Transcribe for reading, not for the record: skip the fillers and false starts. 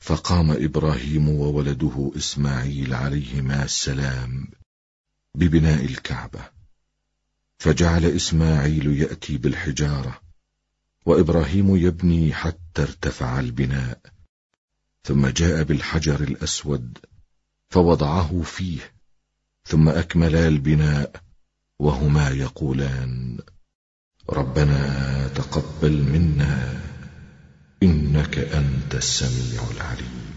فقام إبراهيم وولده إسماعيل عليهما السلام ببناء الكعبة، فجعل إسماعيل يأتي بالحجارة وإبراهيم يبني حتى ارتفع البناء، ثم جاء بالحجر الأسود فوضعه فيه، ثم أكملا البناء وهما يقولان: ربنا تقبل منا إنك أنت السميع العليم.